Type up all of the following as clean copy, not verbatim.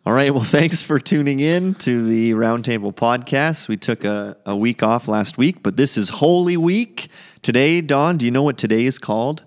All right. Well, thanks for tuning in to the Roundtable Podcast. We took a week off last week, but this is Holy Week. Today, Don, do you know what today is called?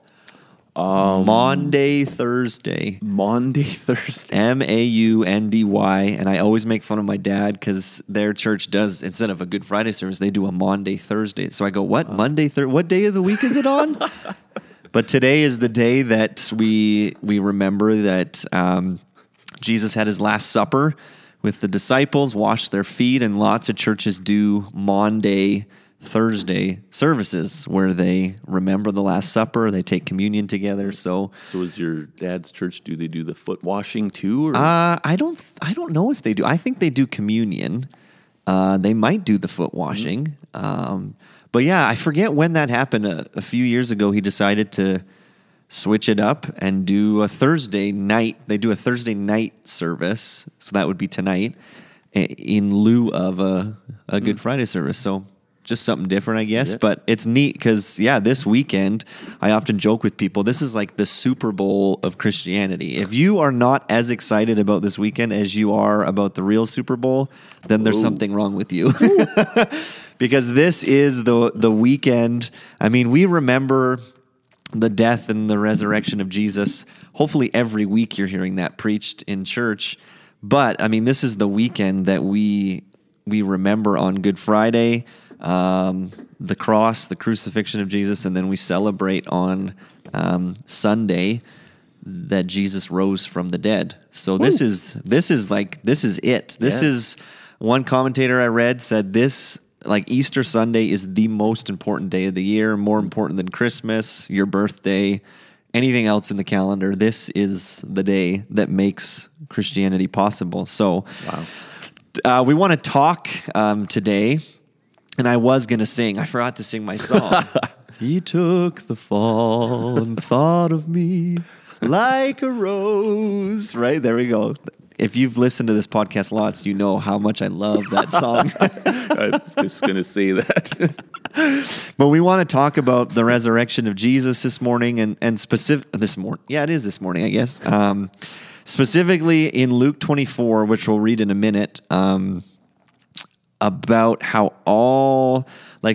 Maundy Thursday. Maundy Thursday. Maundy. And I always make fun of my dad because their church does, instead of a Good Friday service, they do a Maundy Thursday. So I go, what? Monday, what day of the week is it on? But today is the day that we remember that Jesus had his Last Supper with the disciples, washed their feet, and lots of churches do Maundy Thursday services where they remember the Last Supper, they take communion together. So is your dad's church, do they do the foot washing too? Or? I don't know if they do. I think they do communion. They might do the foot washing. But yeah, I forget when that happened. A few years ago, he decided to switch it up and do a Thursday night. They do a Thursday night service, so that would be tonight, in lieu of a Good Friday service. So just something different, I guess. Yeah. But it's neat because, this weekend, I often joke with people, this is like the Super Bowl of Christianity. If you are not as excited about this weekend as you are about the real Super Bowl, then there's something wrong with you. Because this is the weekend. I mean, we remember the death and the resurrection of Jesus. Hopefully every week you're hearing that preached in church. But, I mean, this is the weekend that we remember on Good Friday, the cross, the crucifixion of Jesus, and then we celebrate on Sunday that Jesus rose from the dead. So this is it. This is, one commentator I read said this, like, Easter Sunday is the most important day of the year, more important than Christmas, your birthday, anything else in the calendar. This is the day that makes Christianity possible. So we want to talk today. And I was going to sing. I forgot to sing my song. He took the fall and thought of me like a rose. Right? There we go. If you've listened to this podcast lots, you know how much I love that song. I was just going to say that. But we want to talk about the resurrection of Jesus this morning and this morning. Yeah, it is this morning, I guess. Specifically in Luke 24, which we'll read in a minute, about how all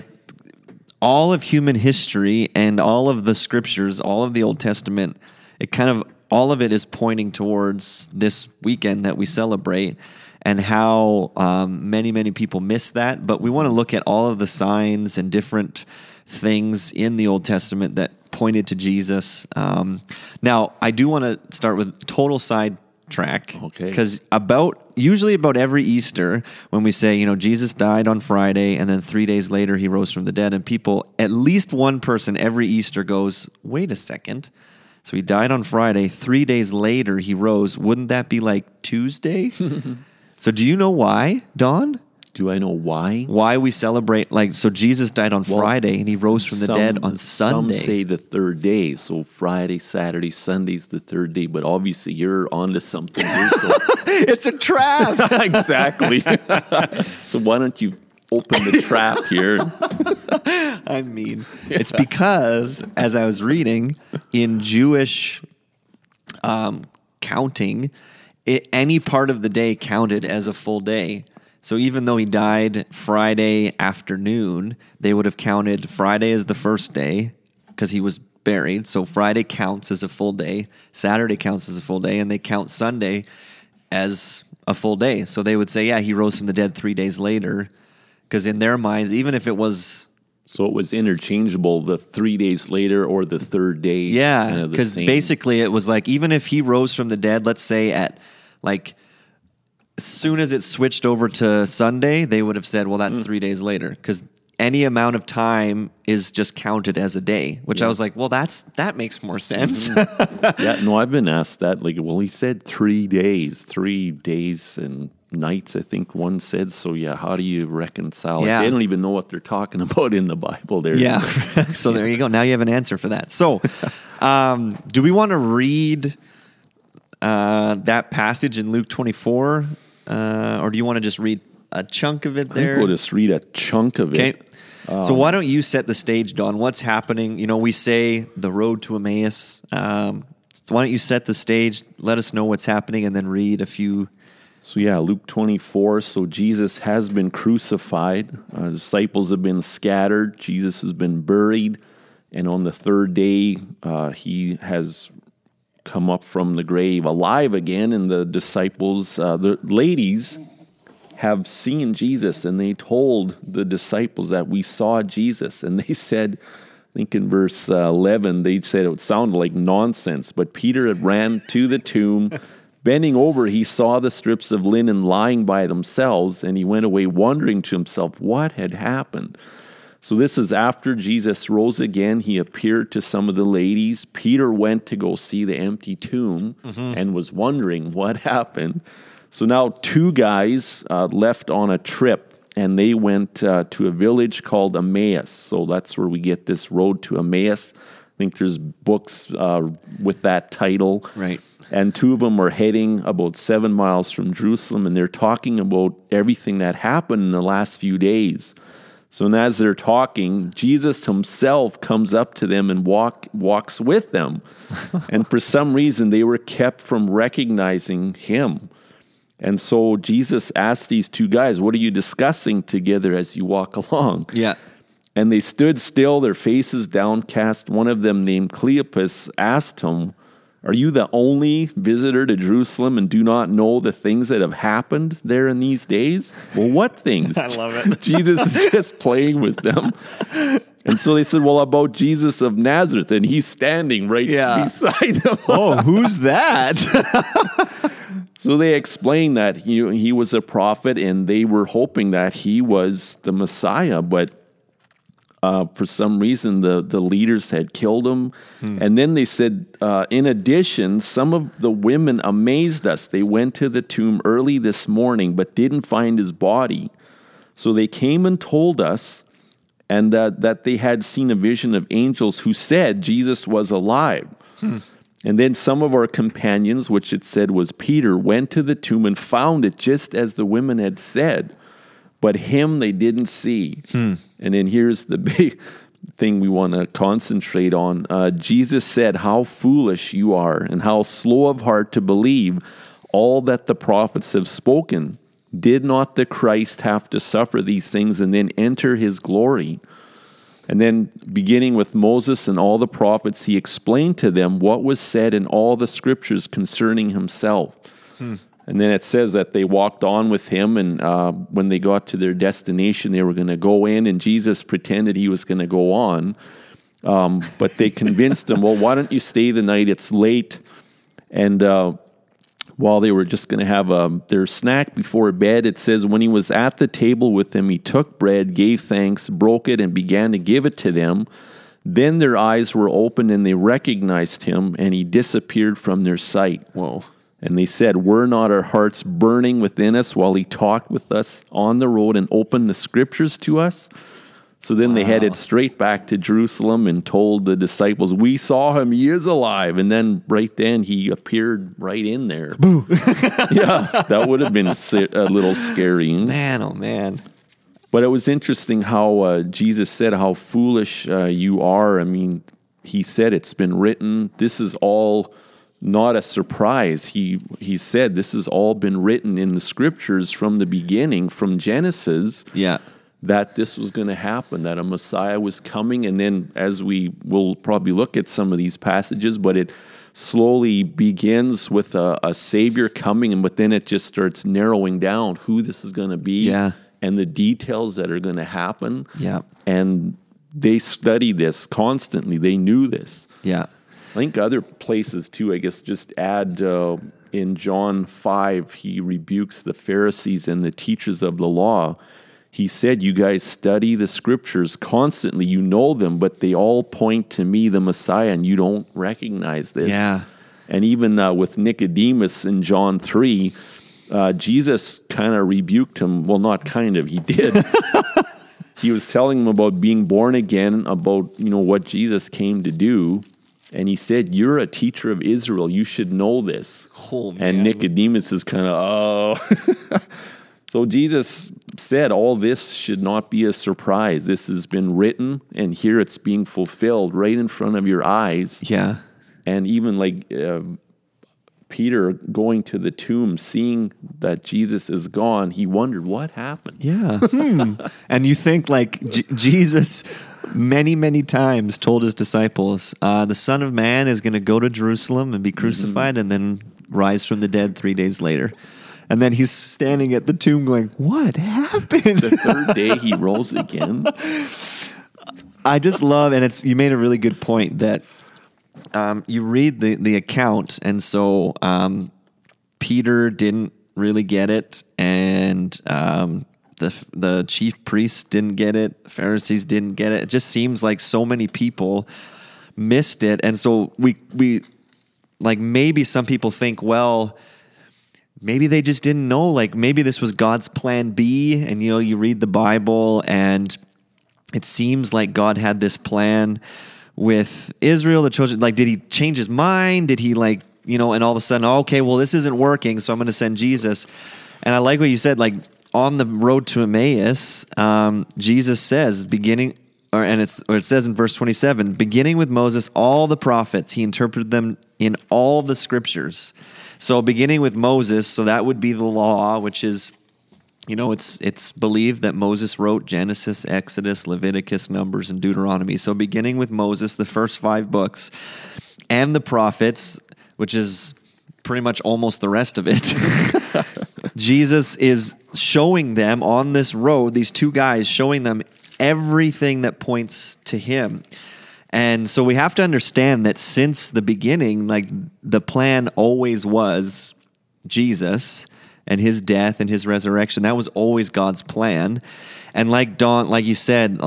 of human history and all of the scriptures, all of the Old Testament, all of it is pointing towards this weekend that we celebrate, and how many people miss that. But we want to look at all of the signs and different things in the Old Testament that pointed to Jesus. Now, I do want to start with total sidetrack, because usually about every Easter, when we say, Jesus died on Friday and then 3 days later he rose from the dead, and people, at least one person every Easter goes, wait a second, so he died on Friday, 3 days later he rose, wouldn't that be like Tuesday? So do you know why, Don? Do I know why? Why we celebrate, so Jesus died on Friday and he rose from the dead on Sunday. Some say the third day, so Friday, Saturday, Sunday's the third day, but obviously you're onto something here. So. It's a trap! Exactly. So why don't you open the trap here? I mean, it's because, as I was reading, in Jewish counting, any part of the day counted as a full day. So even though he died Friday afternoon, they would have counted Friday as the first day because he was buried. So Friday counts as a full day, Saturday counts as a full day, and they count Sunday as a full day. So they would say, he rose from the dead 3 days later, because in their minds, even if it was... So it was interchangeable, the 3 days later or the third day. Yeah, because basically it was like, even if he rose from the dead, let's say at as soon as it switched over to Sunday, they would have said, well, that's 3 days later, because any amount of time is just counted as a day, which I was like, well, that makes more sense. I've been asked that. He said 3 days and nights, I think one said. So, how do you reconcile it? They don't even know what they're talking about in the Bible there. Yeah, so there you go. Now you have an answer for that. So, do we want to read that passage in Luke 24? Or do you want to just read a chunk of it there? I think we'll just read a chunk of it. So why don't you set the stage, Don? What's happening? We say the road to Emmaus. So why don't you set the stage, let us know what's happening, and then read a few So Luke 24. So Jesus has been crucified. Disciples have been scattered. Jesus has been buried. And on the third day, he has come up from the grave alive again. And the disciples, the ladies, have seen Jesus. And they told the disciples that we saw Jesus. And they said, I think in verse 11, they said it sounded like nonsense. But Peter had ran to the tomb. Bending over, he saw the strips of linen lying by themselves, and he went away wondering to himself what had happened. So this is after Jesus rose again. He appeared to some of the ladies. Peter went to go see the empty tomb and was wondering what happened. So now 2 guys left on a trip, and they went to a village called Emmaus. So that's where we get this road to Emmaus. I think there's books with that title. Right. And 2 of them were heading about 7 miles from Jerusalem, and they're talking about everything that happened in the last few days. So and as they're talking, Jesus himself comes up to them and walks with them. And for some reason, they were kept from recognizing him. And so Jesus asked these 2 guys, what are you discussing together as you walk along? Yeah. And they stood still, their faces downcast. One of them, named Cleopas, asked him, are you the only visitor to Jerusalem and do not know the things that have happened there in these days? Well, what things? I love it. Jesus is just playing with them. And so they said, well, about Jesus of Nazareth, and he's standing right beside them. Oh, who's that? So they explained that he was a prophet, and they were hoping that he was the Messiah, but for some reason, the leaders had killed him. And then they said, in addition, some of the women amazed us. They went to the tomb early this morning, but didn't find his body. So they came and told us and that they had seen a vision of angels who said Jesus was alive. And then some of our companions, which it said was Peter, went to the tomb and found it just as the women had said. But him they didn't see. And then here's the big thing we want to concentrate on. Jesus said, how foolish you are and how slow of heart to believe all that the prophets have spoken. Did not the Christ have to suffer these things and then enter his glory? And then beginning with Moses and all the prophets, he explained to them what was said in all the scriptures concerning himself. And then it says that they walked on with him, and when they got to their destination, they were going to go in, and Jesus pretended he was going to go on. But they convinced him, well, why don't you stay the night? It's late. And while they were just going to have their snack before bed, it says, when he was at the table with them, he took bread, gave thanks, broke it, and began to give it to them. Then their eyes were opened, and they recognized him, and he disappeared from their sight. Whoa. And they said, were not our hearts burning within us while he talked with us on the road and opened the scriptures to us? So then they headed straight back to Jerusalem and told the disciples, we saw him, he is alive. And then right then he appeared right in there. Boo. Yeah, that would have been a little scary. Man, oh man. But it was interesting how Jesus said how foolish you are. I mean, he said it's been written. This is all not a surprise. He said this has all been written in the scriptures from the beginning, from Genesis, that this was going to happen, that a Messiah was coming. And then as we will probably look at some of these passages, but it slowly begins with a Savior coming, but then it just starts narrowing down who this is going to be and the details that are going to happen. And they study this constantly. They knew this. I think other places too, I guess just add in John 5, he rebukes the Pharisees and the teachers of the law. He said, you guys study the scriptures constantly. You know them, but they all point to me, the Messiah, and you don't recognize this. And even with Nicodemus in John 3, Jesus kind of rebuked him. Well, not kind of, he did. He was telling him about being born again, about what Jesus came to do. And he said, you're a teacher of Israel. You should know this. And Nicodemus is kind of, So Jesus said all this should not be a surprise. This has been written, and here it's being fulfilled right in front of your eyes. And even like Peter going to the tomb, seeing that Jesus is gone, he wondered what happened. Yeah. And you think like Jesus many, many times told his disciples, the Son of Man is going to go to Jerusalem and be crucified and then rise from the dead 3 days later. And then he's standing at the tomb going, what happened? The third day he rose again. I just love, and you made a really good point that you read the account, and so Peter didn't really get it, and the chief priests didn't get it, Pharisees didn't get it. It just seems like so many people missed it, and so we like maybe some people think, well, maybe they just didn't know, like maybe this was God's plan B, and you read the Bible, and it seems like God had this plan with Israel, the children. Like, did he change his mind? Did he and all of a sudden, okay, well, this isn't working, so I'm going to send Jesus. And I like what you said, like on the road to Emmaus, Jesus says, it says in verse 27, beginning with Moses, all the prophets, he interpreted them in all the scriptures. So beginning with Moses, so that would be the law, which is, it's believed that Moses wrote Genesis, Exodus, Leviticus, Numbers, and Deuteronomy. So beginning with Moses, the first 5 books, and the prophets, which is pretty much almost the rest of it, Jesus is showing them on this road, these 2 guys, showing them everything that points to him. And so we have to understand that since the beginning, like the plan always was Jesus and his death and his resurrection. That was always God's plan. And like Don, like you said,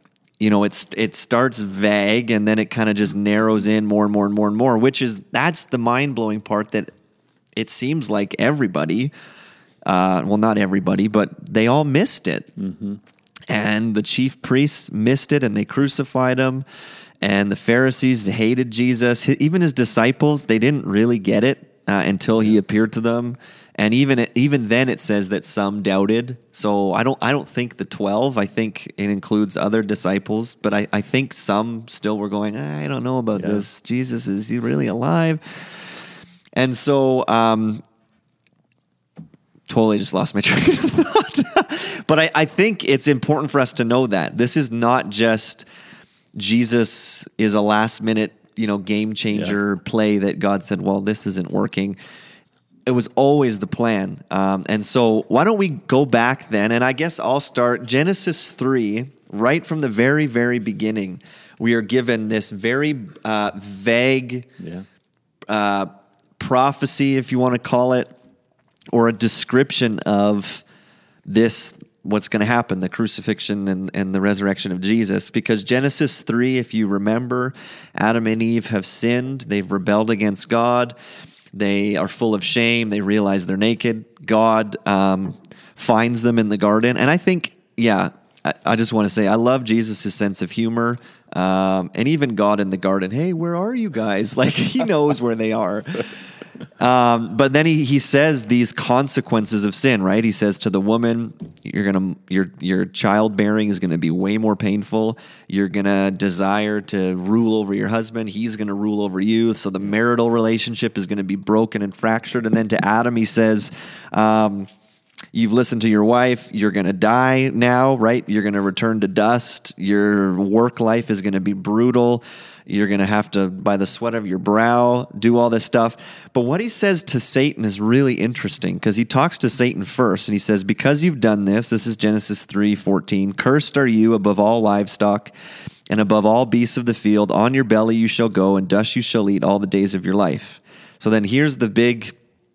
it starts vague and then it kind of just narrows in more and more and more and more, that's the mind-blowing part, that it seems like everybody, well, not everybody, but they all missed it. Mm-hmm. And the chief priests missed it and they crucified him. And the Pharisees hated Jesus. Even his disciples, they didn't really get it until he appeared to them. And even then, it says that some doubted. So I don't think the 12. I think it includes other disciples. But I think some still were going, I don't know about this. Jesus, is he really alive? And so, totally just lost my train of thought. But I think it's important for us to know that this is not just Jesus is a last minute, game changer play that God said, well, this isn't working. It was always the plan. And so why don't we go back then? And I guess I'll start Genesis 3, right from the very, very beginning. We are given this very vague prophecy, if you want to call it, or a description of this, what's going to happen, the crucifixion and the resurrection of Jesus. Because Genesis 3, if you remember, Adam and Eve have sinned. They've rebelled against God. They are full of shame. They realize they're naked. God finds them in the garden. And I think, I just want to say, I love Jesus' sense of humor. And even God in the garden, hey, where are you guys? Like, he knows where they are. But then he says these consequences of sin, right? He says to the woman, your childbearing is gonna be way more painful. You're gonna desire to rule over your husband. He's gonna rule over you. So the marital relationship is gonna be broken and fractured. And then to Adam, he says, you've listened to your wife. You're going to die now, right? You're going to return to dust. Your work life is going to be brutal. You're going to have to, by the sweat of your brow, do all this stuff. But what he says to Satan is really interesting, because he talks to Satan first, and he says, because you've done this is Genesis 3:14, cursed are you above all livestock and above all beasts of the field. On your belly you shall go, and dust you shall eat all the days of your life. So then here's the big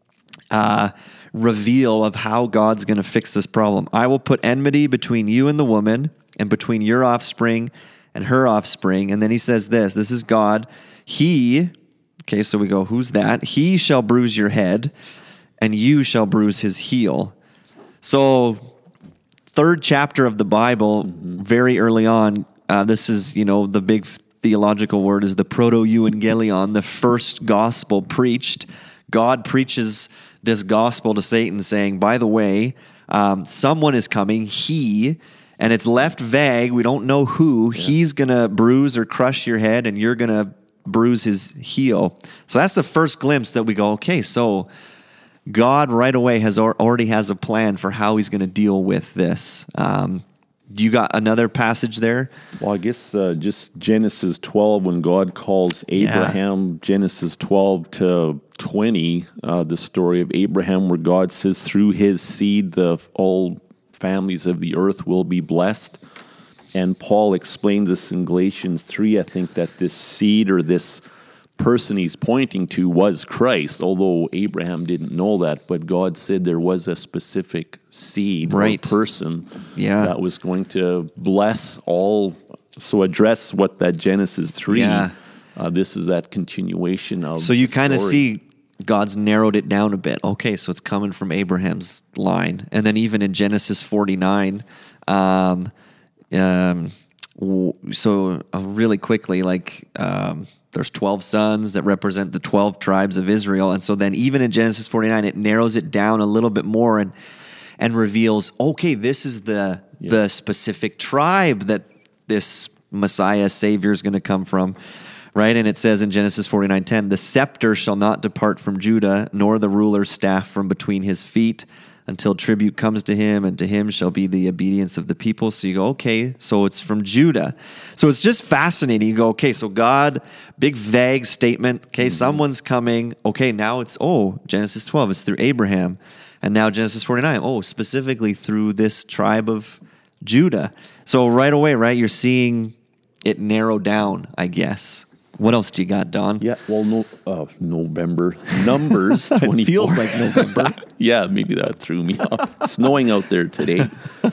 reveal of how God's going to fix this problem. I will put enmity between you and the woman, and between your offspring and her offspring. And then he says this is God. So we go, who's that? He shall bruise your head, and you shall bruise his heel. So 3rd chapter of the Bible, very early on, this is, the big theological word is the proto-evangelion, the first gospel preached. God preaches this gospel to Satan saying, by the way, someone is coming, and it's left vague, we don't know who, he's going to bruise or crush your head, and you're going to bruise his heel. So that's the first glimpse that we go, okay, so God right away already has a plan for how he's going to deal with this. You got another passage there? Well, I guess just Genesis 12, when God calls Abraham, Genesis 12 to 20, the story of Abraham, where God says, through his seed, all families of the earth will be blessed. And Paul explains this in Galatians 3, I think, that this seed or this person he's pointing to was Christ, although Abraham didn't know that, but God said there was a specific seed or person that was going to bless all. So address what that Genesis 3, this is that continuation of. So you kind of see God's narrowed it down a bit. Okay, so it's coming from Abraham's line. And then even in Genesis 49, really quickly, there's 12 sons that represent the 12 tribes of Israel. And so then even in Genesis 49, it narrows it down a little bit more and reveals, okay, this is the specific tribe that this Messiah Savior is going to come from, right? And it says in Genesis 49:10, the scepter shall not depart from Judah, nor the ruler's staff from between his feet, until tribute comes to him, and to him shall be the obedience of the people. So you go, okay, so it's from Judah. So it's just fascinating. You go, okay, so God, big vague statement. Okay, someone's coming. Okay, now it's, Genesis 12, it's through Abraham. And now Genesis 49, specifically through this tribe of Judah. So right away, right, you're seeing it narrow down, I guess. What else do you got, Don? Yeah, well, November. Numbers 24. It feels like November. Yeah, maybe that threw me off. It's snowing out there today.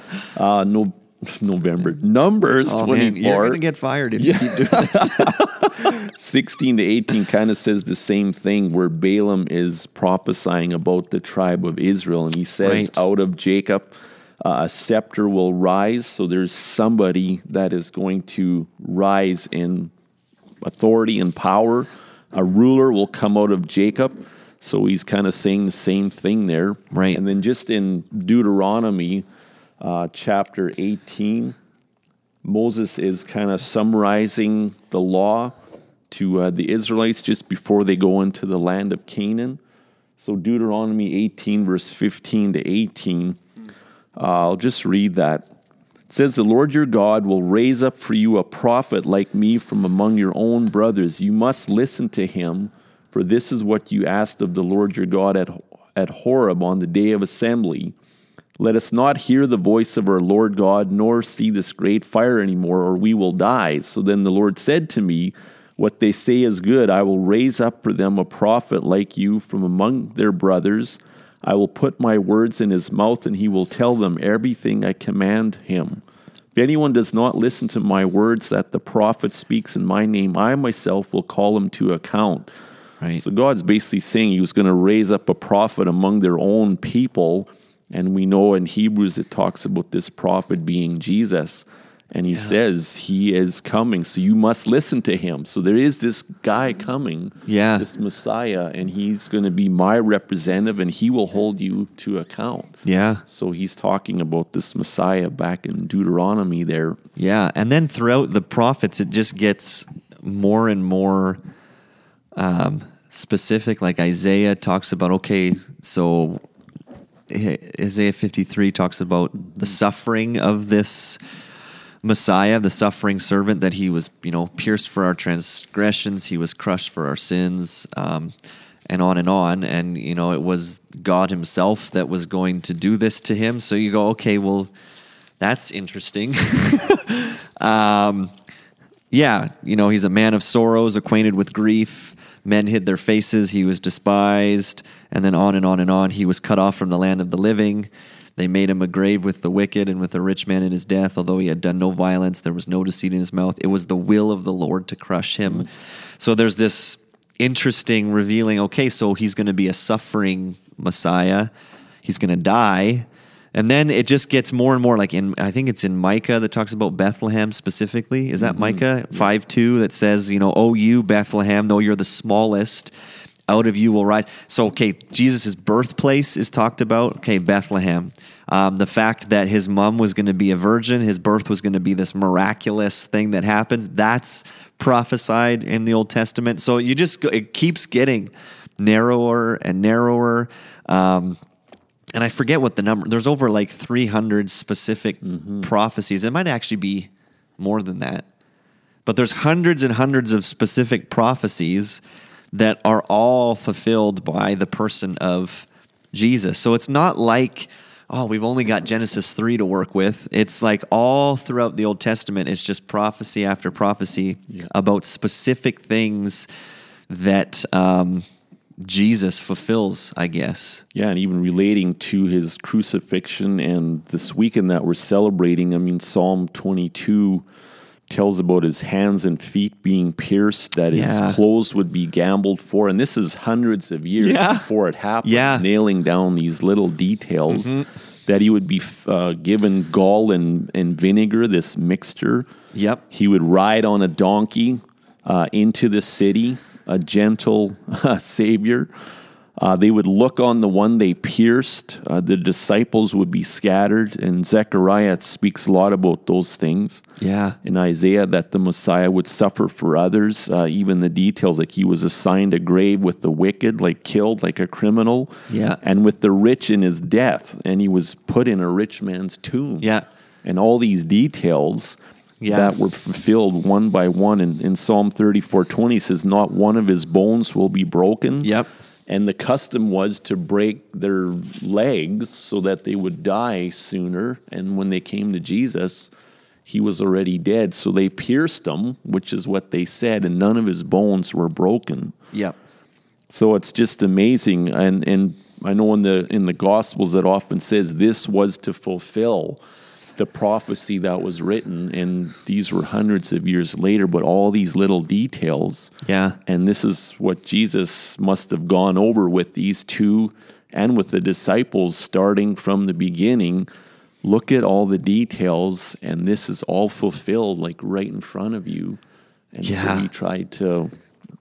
November. Numbers 24. Man, you're going to get fired if you keep doing this. 16 to 18 kind of says the same thing, where Balaam is prophesying about the tribe of Israel. And he says, out of Jacob, a scepter will rise. So there's somebody that is going to rise in authority and power. A ruler will come out of Jacob. So he's kind of saying the same thing there. Right. And then just in Deuteronomy chapter 18, Moses is kind of summarizing the law to the Israelites just before they go into the land of Canaan. So Deuteronomy 18, verse 15 to 18, I'll just read that. It says, the Lord your God will raise up for you a prophet like me from among your own brothers. You must listen to him, for this is what you asked of the Lord your God at Horeb on the day of assembly. Let us not hear the voice of our Lord God, nor see this great fire anymore, or we will die. So then the Lord said to me, what they say is good. I will raise up for them a prophet like you from among their brothers. I will put my words in his mouth, and he will tell them everything I command him. If anyone does not listen to my words that the prophet speaks in my name, I myself will call him to account. Right. So God's basically saying he was going to raise up a prophet among their own people. And we know in Hebrews it talks about this prophet being Jesus. And he says he is coming, so you must listen to him. So there is this guy coming, this Messiah, and he's going to be my representative, and he will hold you to account. Yeah. So he's talking about this Messiah back in Deuteronomy there. Yeah, and then throughout the prophets, it just gets more and more specific. Like Isaiah talks about, so Isaiah 53 talks about the suffering of this Messiah, the suffering servant, that he was, pierced for our transgressions, he was crushed for our sins, and on and on. And, it was God himself that was going to do this to him. So you go, okay, well, that's interesting. He's a man of sorrows, acquainted with grief. Men hid their faces, he was despised, and then on and on and on. He was cut off from the land of the living. They made him a grave with the wicked and with a rich man in his death. Although he had done no violence, there was no deceit in his mouth. It was the will of the Lord to crush him. So there's this interesting revealing, so he's going to be a suffering Messiah. He's going to die. And then it just gets more and more like I think it's in Micah that talks about Bethlehem specifically. Is that Micah 5:2 that says, "O you Bethlehem, though you're the smallest out of you will rise. So, okay, Jesus' birthplace is talked about. Okay, Bethlehem. The fact that his mom was going to be a virgin, his birth was going to be this miraculous thing that happens, that's prophesied in the Old Testament. So it keeps getting narrower and narrower. And I forget what the number, there's over like 300 specific prophecies. It might actually be more than that. But there's hundreds and hundreds of specific prophecies that are all fulfilled by the person of Jesus. So it's not like, oh, we've only got Genesis 3 to work with. It's like all throughout the Old Testament, it's just prophecy after prophecy about specific things that Jesus fulfills, I guess. Yeah, and even relating to his crucifixion and this weekend that we're celebrating, I mean, Psalm 22 tells about his hands and feet being pierced, that his clothes would be gambled for. And this is hundreds of years before it happened, nailing down these little details, that he would be given gall and vinegar, this mixture. Yep. He would ride on a donkey into the city, a gentle Savior. They would look on the one they pierced. The disciples would be scattered. And Zechariah speaks a lot about those things. Yeah. In Isaiah, that the Messiah would suffer for others. Even the details, like he was assigned a grave with the wicked, like killed like a criminal. Yeah. And with the rich in his death. And he was put in a rich man's tomb. Yeah. And all these details that were fulfilled one by one. In Psalm 34:20 says, not one of his bones will be broken. Yep. And the custom was to break their legs so that they would die sooner. And when they came to Jesus, he was already dead. So they pierced him, which is what they said, and none of his bones were broken. Yep. So it's just amazing. And I know in the Gospels it often says this was to fulfill the prophecy that was written, and these were hundreds of years later, but all these little details. Yeah. And this is what Jesus must have gone over with these two and with the disciples starting from the beginning. Look at all the details, and this is all fulfilled like right in front of you. And so he tried to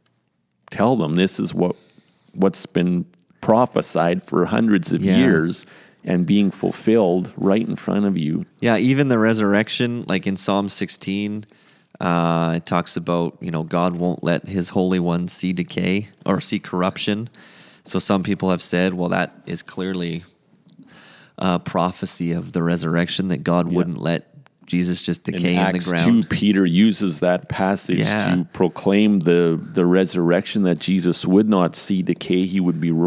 tell them this is what's been prophesied for hundreds of years and being fulfilled right in front of you. Yeah, even the resurrection, like in Psalm 16, it talks about, God won't let his Holy One see decay or see corruption. So some people have said, well, that is clearly a prophecy of the resurrection, that God wouldn't let Jesus just decay in the ground. In Acts 2, Peter uses that passage to proclaim the resurrection, that Jesus would not see decay. He would be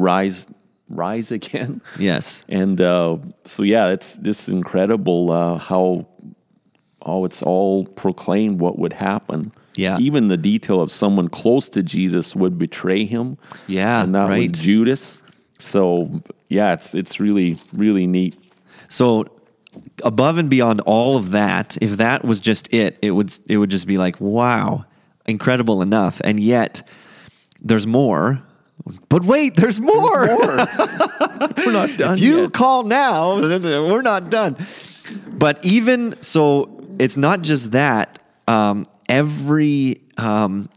rise again. Yes. And it's just incredible how it's all proclaimed what would happen. Yeah. Even the detail of someone close to Jesus would betray him. Yeah, and that was Judas. So it's really, really neat. So above and beyond all of that, if that was just it would just be like, wow, incredible enough. And yet there's more. But wait, there's more. We're not done If you yet. call now, we're not done. But even so, it's not just that. How am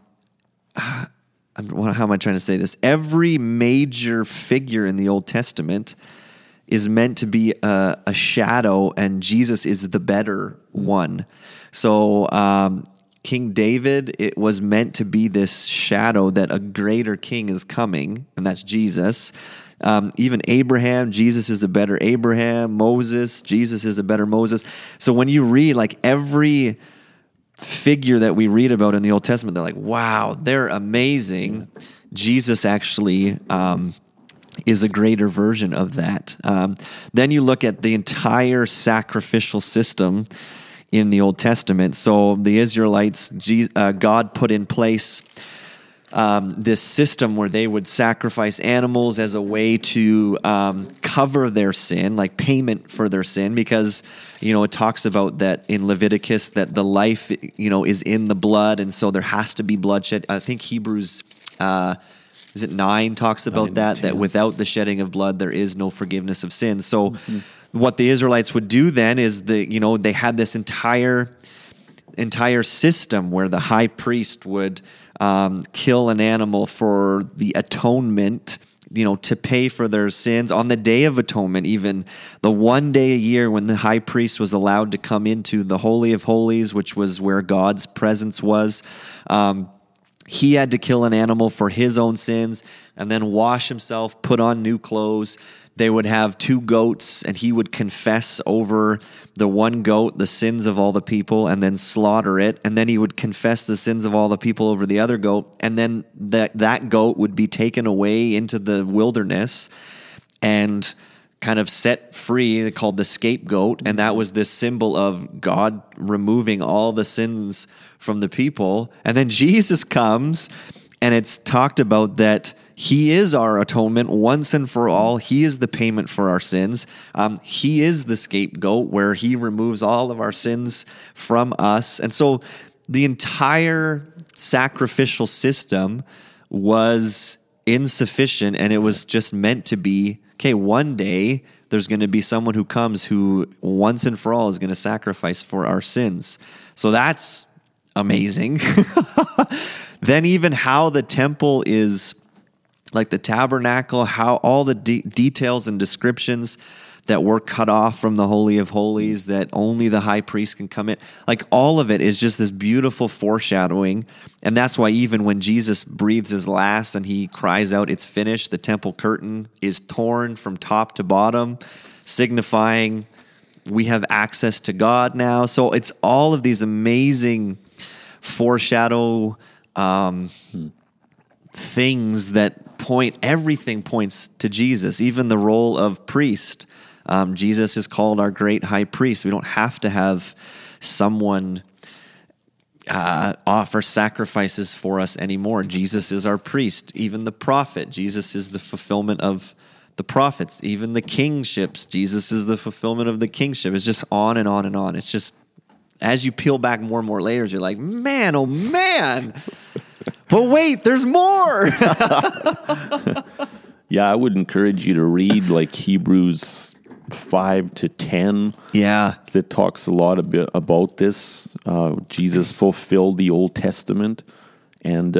I trying to say this? Every major figure in the Old Testament is meant to be a shadow, and Jesus is the better one. So King David, it was meant to be this shadow that a greater king is coming, and that's Jesus. Even Abraham, Jesus is a better Abraham. Moses, Jesus is a better Moses. So when you read like every figure that we read about in the Old Testament, they're like, wow, they're amazing. Jesus actually is a greater version of that. Then you look at the entire sacrificial system in the Old Testament. So the Israelites, God put in place this system where they would sacrifice animals as a way to cover their sin, like payment for their sin, because it talks about that in Leviticus that the life is in the blood, and so there has to be bloodshed. I think Hebrews is it 9 talks about that without the shedding of blood there is no forgiveness of sins. So what the Israelites would do then is they had this entire entire system where the high priest would kill an animal for the atonement, to pay for their sins on the Day of Atonement, even the one day a year when the high priest was allowed to come into the Holy of Holies, which was where God's presence was. He had to kill an animal for his own sins and then wash himself, put on new clothes. They would have 2 goats, and he would confess over the one goat the sins of all the people and then slaughter it. And then he would confess the sins of all the people over the other goat. And then that goat would be taken away into the wilderness and kind of set free, called the scapegoat. And that was this symbol of God removing all the sins from the people. And then Jesus comes, and it's talked about that he is our atonement once and for all. He is the payment for our sins. He is the scapegoat where he removes all of our sins from us. And so the entire sacrificial system was insufficient, and it was just meant to be, okay, one day there's going to be someone who comes who once and for all is going to sacrifice for our sins. So that's amazing. Then even how the temple is, like the tabernacle, how all the details and descriptions that were cut off from the Holy of Holies, that only the high priest can come in. Like all of it is just this beautiful foreshadowing. And that's why even when Jesus breathes his last and he cries out, "It's finished," the temple curtain is torn from top to bottom, signifying we have access to God now. So it's all of these amazing foreshadow things that everything points to Jesus, even the role of priest. Jesus is called our great high priest. We don't have to have someone offer sacrifices for us anymore. Jesus is our priest. Even the prophet, Jesus is the fulfillment of the prophets. Even the kingships, Jesus is the fulfillment of the kingship. It's just on and on and on. It's just, as you peel back more and more layers, you're like, man, oh man. But wait, there's more. Yeah, I would encourage you to read like Hebrews 5 to 10. Yeah. It talks a lot about this. Jesus fulfilled the Old Testament. And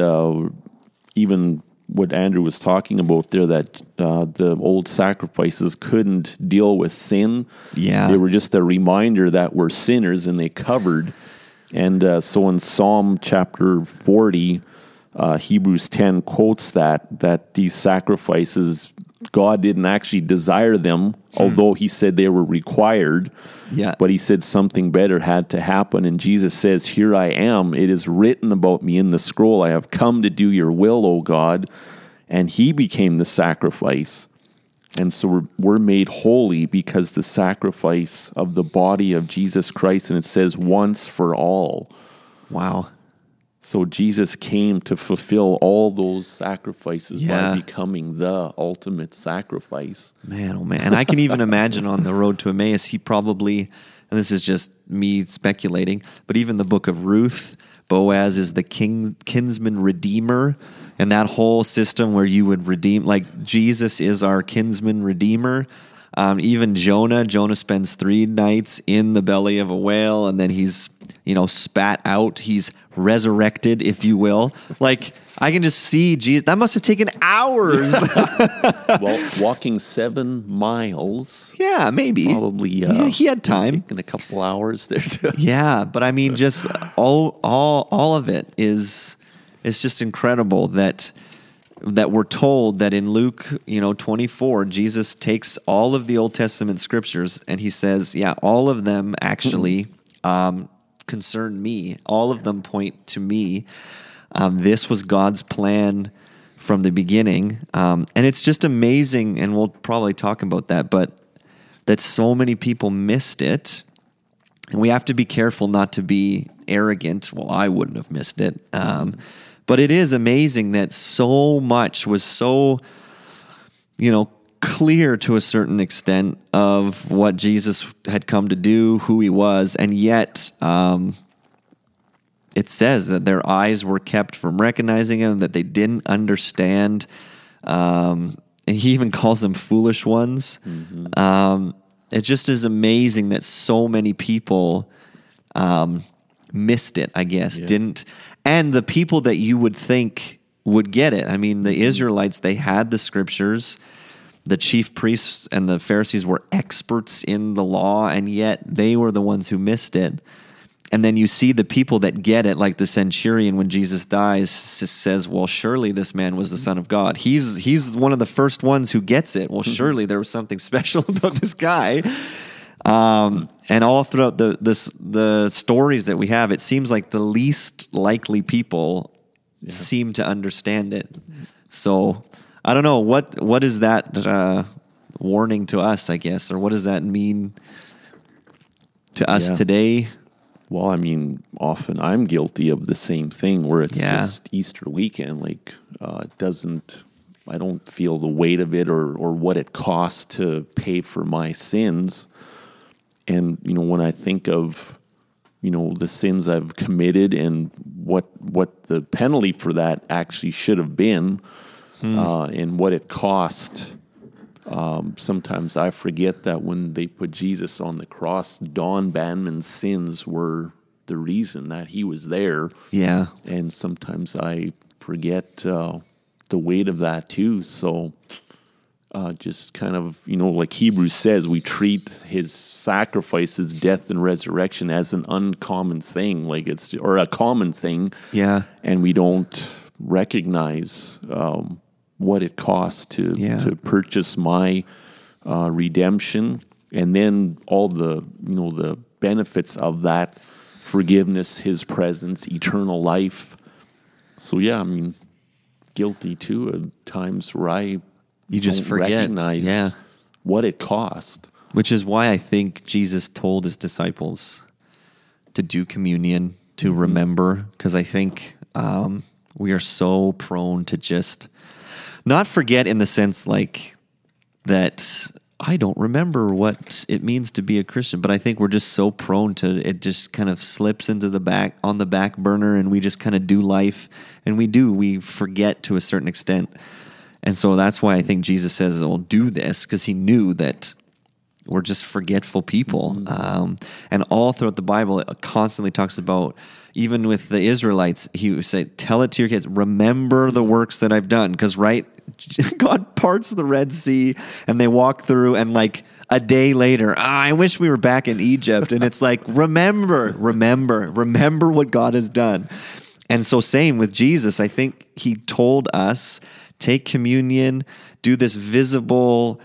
even what Andrew was talking about there, that the old sacrifices couldn't deal with sin. Yeah. They were just a reminder that we're sinners, and they covered. And so in Psalm chapter 40, Hebrews 10 quotes that these sacrifices, God didn't actually desire them, although he said they were required. Yeah. But he said something better had to happen. And Jesus says, "Here I am. It is written about me in the scroll. I have come to do your will, O God." And he became the sacrifice. And so we're made holy because the sacrifice of the body of Jesus Christ, and it says once for all. Wow. So Jesus came to fulfill all those sacrifices by becoming the ultimate sacrifice. Man, oh man. And I can even imagine on the road to Emmaus, he probably, and this is just me speculating, but even the book of Ruth, Boaz is the kinsman redeemer, and that whole system where you would redeem, like Jesus is our kinsman redeemer. Even Jonah spends 3 nights in the belly of a whale, and then he's, spat out. He's resurrected, if you will. Like, I can just see Jesus. That must have taken hours. Well, walking 7 miles. Yeah, maybe. Probably. He had time. In a couple hours there too. Yeah, but I mean, just all of it is, it's just incredible that we're told that in Luke, 24, Jesus takes all of the Old Testament scriptures and he says, yeah, all of them actually concern me. All of them point to me. This was God's plan from the beginning. And it's just amazing, and we'll probably talk about that, but that so many people missed it. And we have to be careful not to be arrogant. Well, I wouldn't have missed it. But it is amazing that so much was so, clear to a certain extent of what Jesus had come to do, who he was, and yet it says that their eyes were kept from recognizing him, that they didn't understand. And he even calls them foolish ones. Mm-hmm. It just is amazing that so many people missed it, I guess, didn't. And the people that you would think would get it. I mean, the Israelites, they had the scriptures. The chief priests and the Pharisees were experts in the law, and yet they were the ones who missed it. And then you see the people that get it, like the centurion when Jesus dies, says, well, surely this man was the Son of God. He's one of the first ones who gets it. Well, surely there was something special about this guy. And all throughout the stories that we have, it seems like the least likely people seem to understand it. So I don't know, what is that warning to us, I guess, or what does that mean to us today? Well, I mean, often I'm guilty of the same thing where it's just Easter weekend. Like, I don't feel the weight of it or what it costs to pay for my sins. And, when I think of, the sins I've committed and what the penalty for that actually should have been, and what it cost, sometimes I forget that when they put Jesus on the cross, Don Banman's sins were the reason that he was there. Yeah. And sometimes I forget the weight of that too. So just kind of, like Hebrews says, we treat his sacrifice, his death and resurrection as an uncommon thing, or a common thing. Yeah. And we don't recognize what it costs to purchase my redemption, and then all the the benefits of that forgiveness, his presence, eternal life. So I mean, guilty too at times where you just forget recognize what it cost. Which is why I think Jesus told his disciples to do communion, to remember, because I think we are so prone to just not forget in the sense like that I don't remember what it means to be a Christian, but I think we're just so prone to it just kind of slips into the back burner, and we just kind of do life, and we forget to a certain extent. And so that's why I think Jesus says, well, do this, because he knew that we're just forgetful people. And all throughout the Bible, it constantly talks about, even with the Israelites, he would say, tell it to your kids, remember the works that I've done. Because, God parts the Red Sea, and they walk through, and like a day later, I wish we were back in Egypt. And it's like, remember what God has done. And so same with Jesus, I think he told us, take communion, do this visible,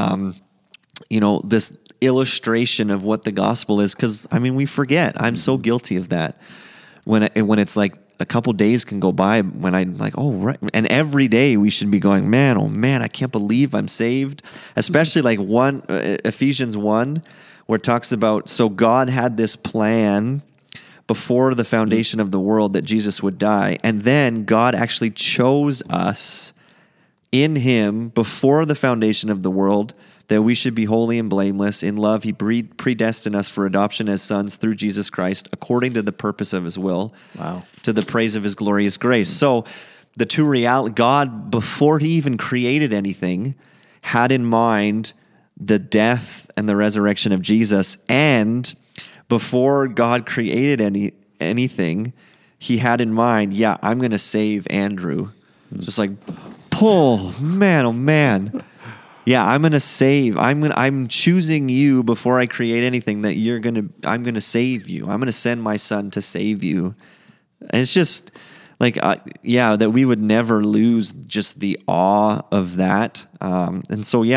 this illustration of what the gospel is. Because, I mean, we forget. I'm so guilty of that. When it's like a couple days can go by when I'm like, oh, right. And every day we should be going, man, oh, man, I can't believe I'm saved. Especially like Ephesians 1, where it talks about, so God had this plan before the foundation of the world that Jesus would die. And then God actually chose us in him before the foundation of the world, that we should be holy and blameless. In love, he predestined us for adoption as sons through Jesus Christ, according to the purpose of his will, to the praise of his glorious grace. So the two reality, God, before he even created anything, had in mind the death and the resurrection of Jesus. And before God created anything, he had in mind, I'm going to save Andrew. Just like, oh man. Yeah, I'm going to save. I'm choosing you before I create anything, that I'm going to save you. I'm going to send my son to save you. And it's just like, that we would never lose just the awe of that. And so,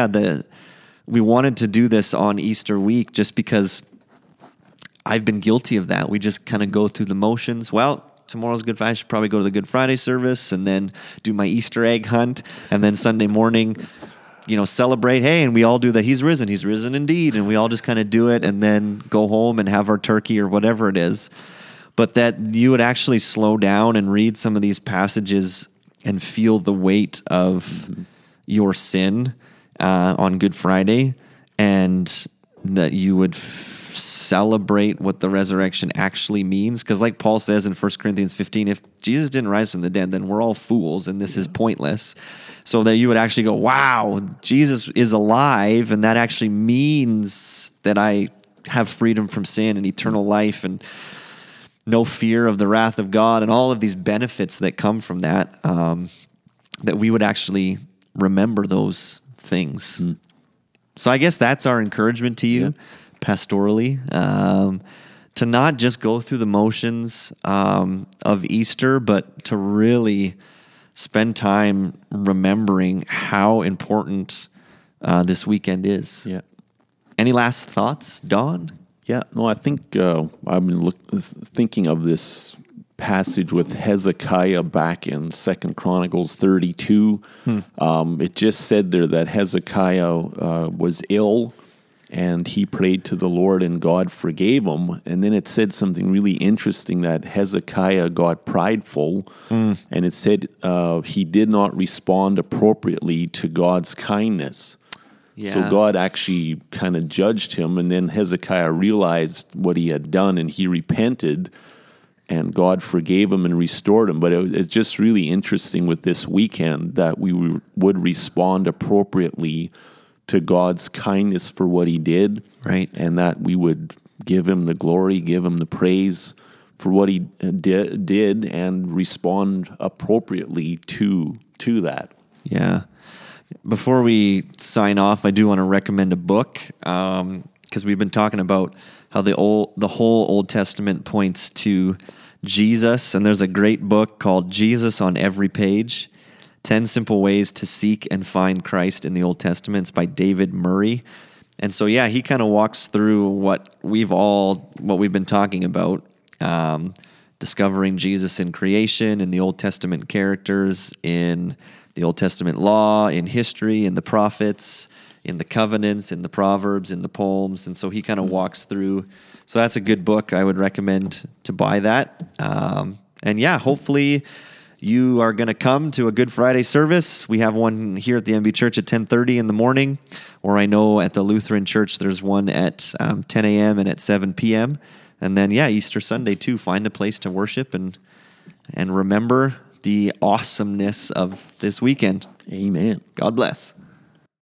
we wanted to do this on Easter week just because I've been guilty of that. We just kind of go through the motions. Well, tomorrow's Good Friday. I should probably go to the Good Friday service and then do my Easter egg hunt. And then Sunday morning, celebrate, hey, and we all do that. He's risen indeed. And we all just kind of do it and then go home and have our turkey or whatever it is. But that you would actually slow down and read some of these passages and feel the weight of your sin on Good Friday, and that you would celebrate what the resurrection actually means. Because like Paul says in 1 Corinthians 15, if Jesus didn't rise from the dead, then we're all fools and this is pointless. So that you would actually go, wow, Jesus is alive, and that actually means that I have freedom from sin and eternal life. And no fear of the wrath of God, and all of these benefits that come from that, that we would actually remember those things. So I guess that's our encouragement to you, pastorally, to not just go through the motions of Easter, but to really spend time remembering how important this weekend is. Yeah. Any last thoughts, Don? Yeah, no, I think I've been thinking of this passage with Hezekiah back in 2 Chronicles 32. It just said there that Hezekiah was ill, and he prayed to the Lord, and God forgave him. And then it said something really interesting, that Hezekiah got prideful, and it said he did not respond appropriately to God's kindness. Yeah. So God actually kind of judged him, and then Hezekiah realized what he had done, and he repented, and God forgave him and restored him. But it's just really interesting with this weekend that we would respond appropriately to God's kindness for what he did, right? And that we would give him the glory, give him the praise for what he did, and respond appropriately to that. Yeah. Before we sign off, I do want to recommend a book, because we've been talking about how the whole Old Testament points to Jesus, and there's a great book called Jesus on Every Page, 10 Simple Ways to Seek and Find Christ in the Old Testament. It's by David Murray. And so, yeah, he kind of walks through what we've been talking about, discovering Jesus in creation, in the Old Testament characters, in the Old Testament law, in history, in the prophets, in the covenants, in the Proverbs, in the poems. And so he kind of walks through. So that's a good book. I would recommend to buy that. And yeah, hopefully you are going to come to a Good Friday service. We have one here at the MB Church at 10:30 in the morning, or I know at the Lutheran Church there's one at 10 a.m. and at 7 p.m. And then, yeah, Easter Sunday too. Find a place to worship and remember the awesomeness of this weekend. Amen. God bless.